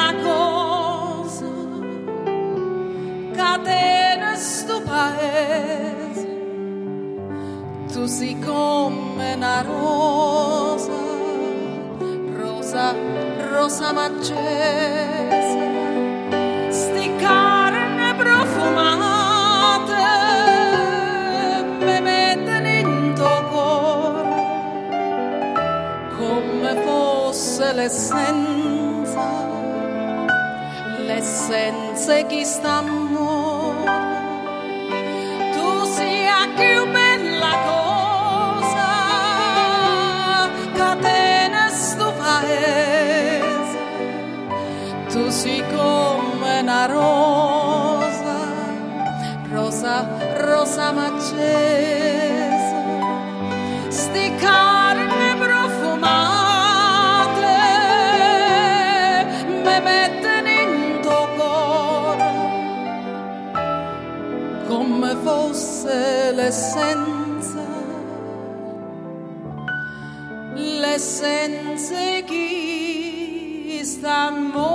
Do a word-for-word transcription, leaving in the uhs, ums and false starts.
bella cosa, catena sto paese, tu sei come una rosa, rosa, rosa maggese, sti carne profumate mi mettono in tuo cuore come fosse l'essenza, l'essenza che sta amore. Tu sia più bella cosa, catena sto paese, tu sei come una rosa, rosa, rosa maggese, sti carne profumate mi mettono in tuo cuore come fosse l'essenza, l'essenza che sta amore.